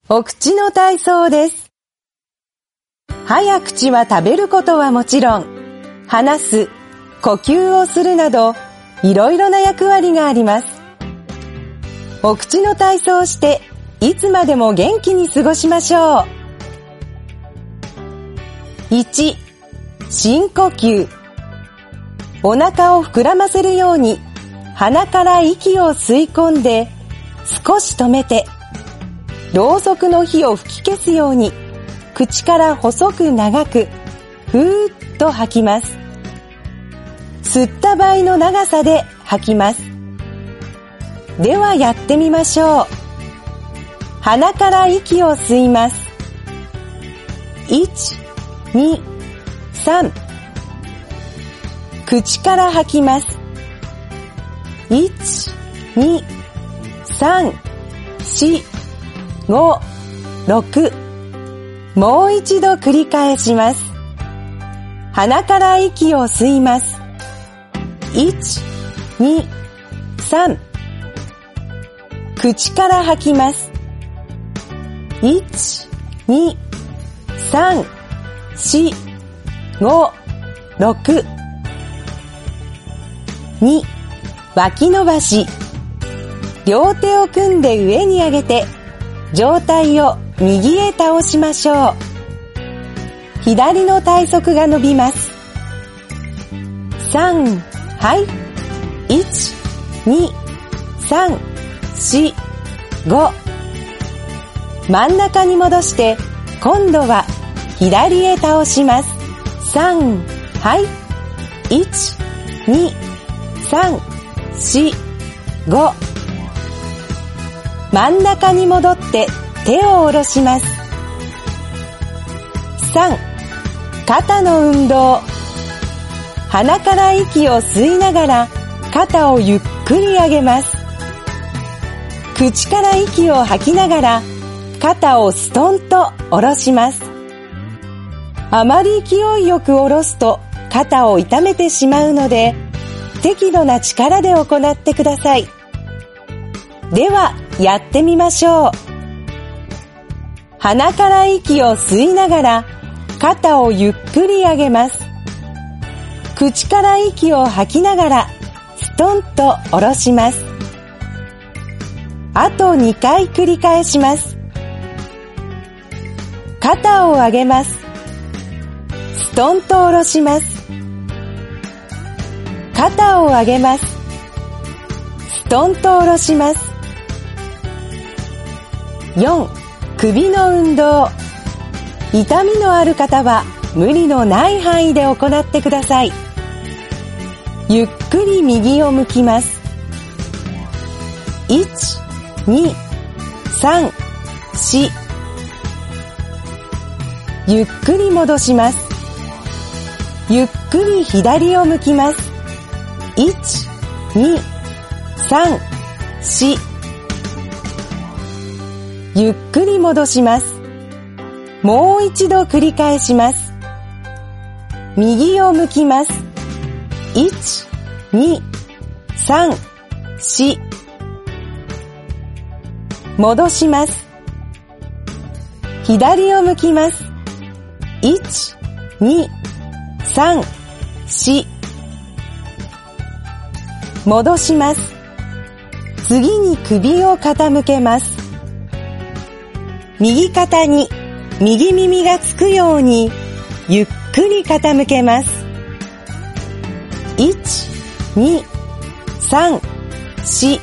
お口の体操です。歯や口は食べることはもちろん、話す、呼吸をするなど、いろいろな役割があります。お口の体操をして、いつまでも元気に過ごしましょう。1、深呼吸。お腹を膨らませるように、鼻から息を吸い込んで、少し止めて、ろうそくの火を吹き消すように、口から細く長く、ふーっと吐きます。吸った倍の長さで吐きます。ではやってみましょう。鼻から息を吸います。1、2、3。口から吐きます。1、2、3、4、5、6。もう一度繰り返します。鼻から息を吸います。1、2、3。口から吐きます。1、2、3、4、5、6。2、脇伸ばし。両手を組んで上に上げて、上体を右へ倒しましょう。左の体側が伸びます。3、はい。1、2、3、4、5。真ん中に戻して、今度は左へ倒します。3、はい。1、2、3、4、5。真ん中に戻って手を下ろします。3、肩の運動。鼻から息を吸いながら肩をゆっくり上げます。口から息を吐きながら肩をストンと下ろします。あまり勢いよく下ろすと肩を痛めてしまうので、適度な力で行ってください。ではやってみましょう。鼻から息を吸いながら肩をゆっくり上げます。口から息を吐きながらストンと下ろします。あと2回繰り返します。肩を上げます。ストンと下ろします。肩を上げます。ストンと下ろします。4、首の運動。痛みのある方は無理のない範囲で行ってください。ゆっくり右を向きます。1、2、3、4。ゆっくり戻します。ゆっくり左を向きます。1、2、3、4。ゆっくり戻します。もう一度繰り返します。右を向きます。1、2、3、4。戻します。左を向きます。1、2、3、4。戻します。次に首を傾けます。右肩に右耳がつくようにゆっくり傾けます。1、2、3、4。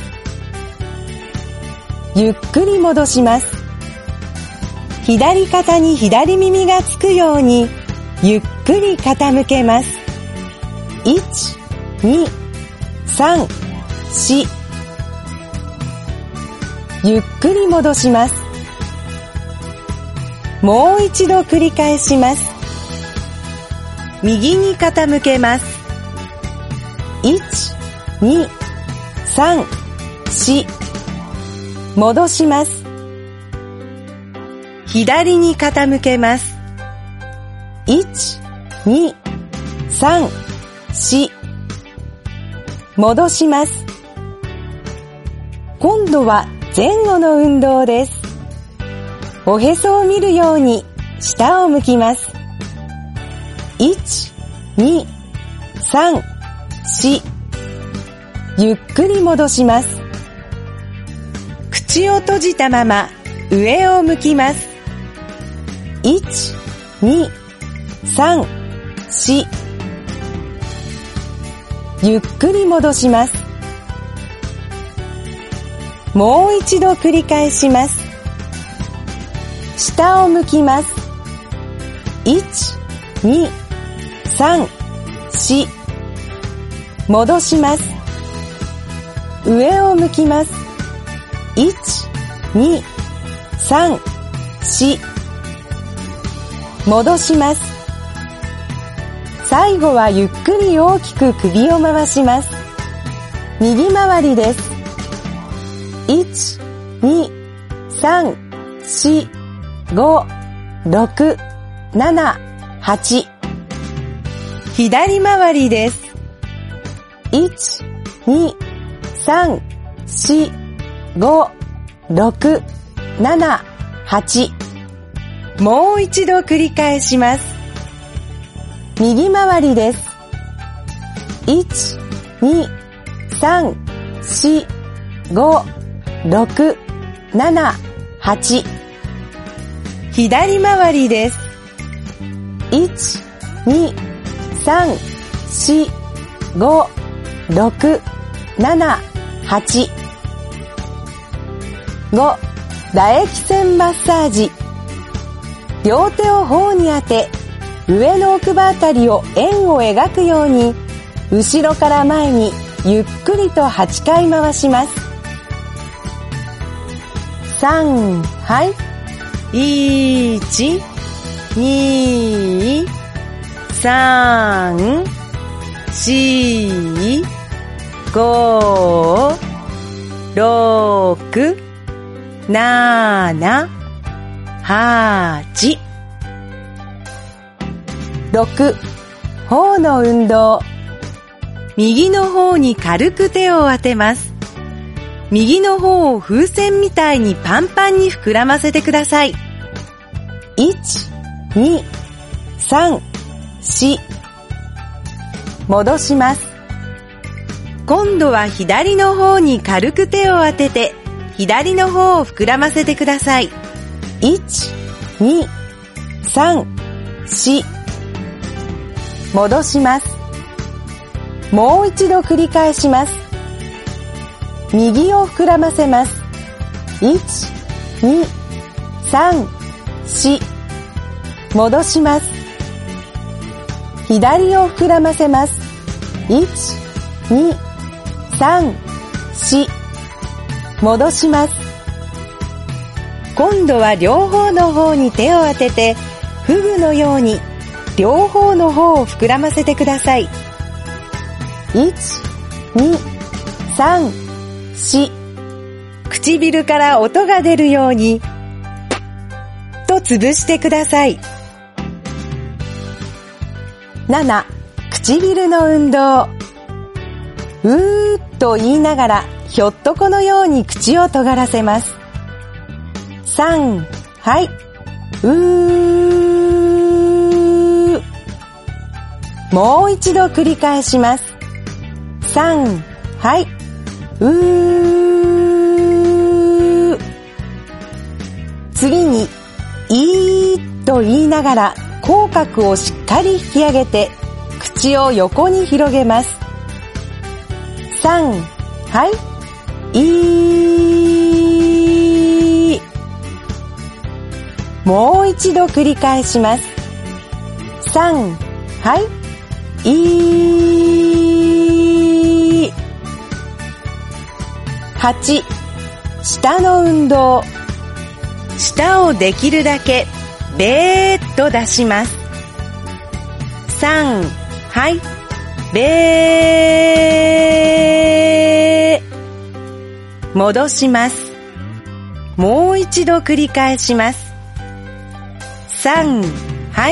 ゆっくり戻します。左肩に左耳がつくようにゆっくり傾けます。1、2、3、4。ゆっくり戻します。もう一度繰り返します。右に傾けます。1、2、3、4。戻します。左に傾けます。1、2、3、4。戻します。今度は前後の運動です。 おへそを見るように下を向きます。1、2、3、4。ゆっくり戻します。口を閉じたまま上を向きます。1、2、3、4。ゆっくり戻します。もう一度繰り返します。下を向きます。1、2、3、4。戻します。上を向きます。1、2、3、4。戻します。最後はゆっくり大きく首を回します。右回りです。1、2、3、4、5、6、7、8。左回りです。1、2、3、4、5、6、7、8。もう一度繰り返します。右回りです。1、2、3、4、5、6、7、8。左回りです。1、2、3、4、5、6、7、8。5、唾液腺マッサージ。両手を頬に当て、上の奥歯あたりを円を描くように、後ろから前にゆっくりと8回回します。3、はい。1、2、3、4、5、6、7、8。6、頬の運動。右の方に軽く手を当てます。右の方を風船みたいにパンパンに膨らませてください。1、2、3、4。戻します。今度は左の方に軽く手を当てて、左の方を膨らませてください。1、2、3、4。戻します。もう一度繰り返します。右を膨らませます。1、2、3、4。戻します。左を膨らませます。1、2、3、4。戻します。今度は両方の方に手を当てて、フグのように両方の方を膨らませてください。1、2、3、4。唇から音が出るように、と潰してください。7、唇の運動。うーっと言いながら、ひょっとこのように口を尖らせます。3、はい。うー。もう一度繰り返します。3、はい。うー。次に、いーっと言いながら、口角をしっかり引き上げて、口を横に広げます。3、はい。いー。もう一度繰り返します。3、はい。いー。8、舌の運動。舌をできるだけべーっと出します。3、はい。べー。戻します。もう一度繰り返します。3、はい。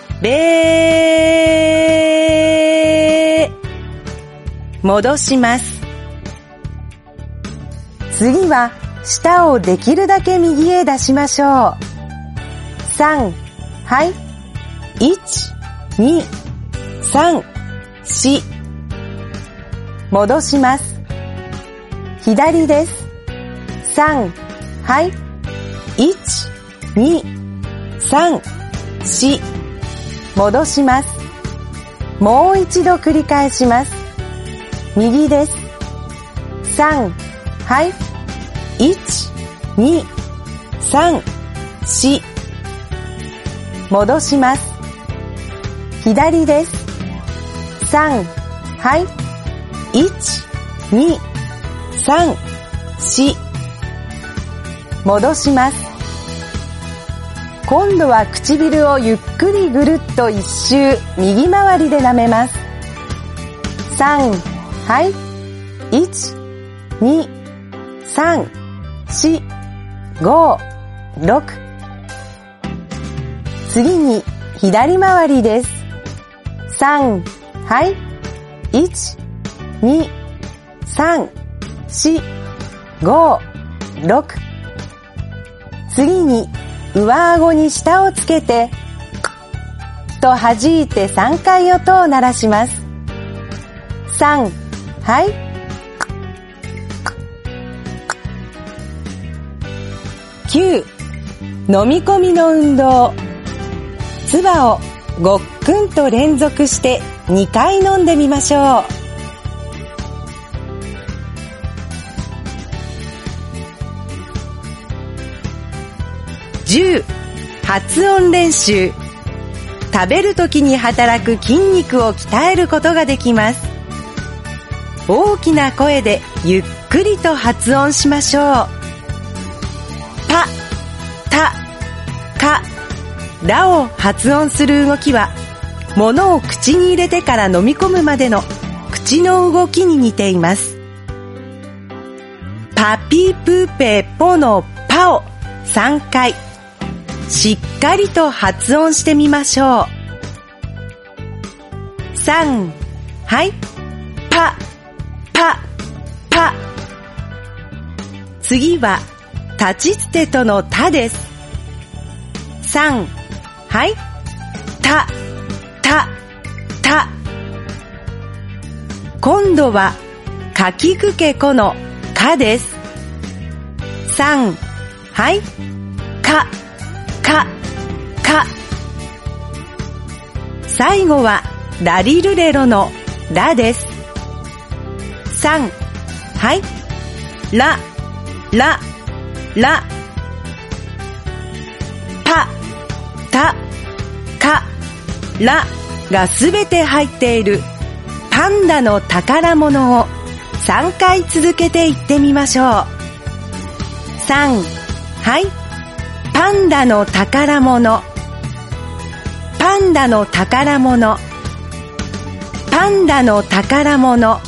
べー。戻します。次は舌をできるだけ右へ出しましょう。3、はい。1、2、3、4。戻します。左です。3、はい。1、2、3、4。戻します。もう一度繰り返します。右です。3、はい。1、2、3、4。戻します。左です。3、はい。1、2、3、4。戻します。今度は唇をゆっくりぐるっと一周右回りで舐めます。3、はい。1、2、3、4、5、6。次に左回りです。3、はい。1、2、3、4、5、6。次に上顎に舌をつけて、と弾いて3回音を鳴らします。3、はい。9、飲み込みの運動。唾をごっくんと連続して2回飲んでみましょう。10、発音練習。食べるときに働く筋肉を鍛えることができます。大きな声でゆっくりと発音しましょう。パ、タ、カ、ラを発音する動きは、物を口に入れてから飲み込むまでの口の動きに似ています。パピプペポのパを3回、しっかりと発音してみましょう。3、はい。パ、パ、パ。次は、立ちつてとのたです。3、はい。た、た、た。今度は、かきくけこのかです。3、はい。か、か、か。最後は、ラリルレロのラです。3、はい。ラ、ラ、ラ。パ、タ、カ、ラがすべて入っているパンダの宝物を3回続けて言ってみましょう。3、はい。パンダの宝物。パンダの宝物。パンダの宝物。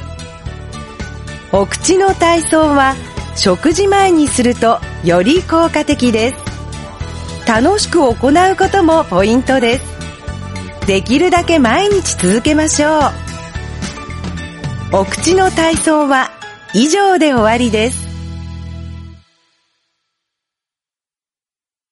お口の体操は食事前にするとより効果的です。楽しく行うこともポイントです。できるだけ毎日続けましょう。お口の体操は以上で終わりです。